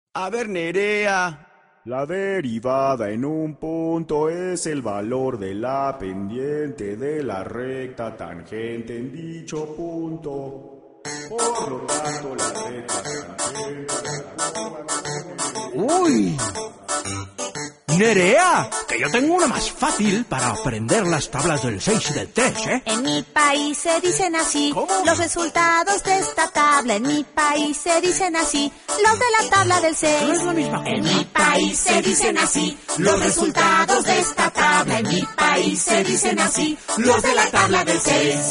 A ver, Nerea. La derivada en un punto es el valor de la pendiente de la recta tangente en dicho punto. Por lo tanto, la recta tangente... ¡Uy! Nerea, que yo tengo una más fácil para aprender las tablas del 6 y del 3, ¿eh? En mi país se dicen así. ¿Cómo? Los resultados de esta tabla. En mi país se dicen así. Los de la tabla del 6. No es la misma cosa. En mi país se dicen así. Los resultados de esta tabla. En mi país se dicen así. Los de la tabla del 6.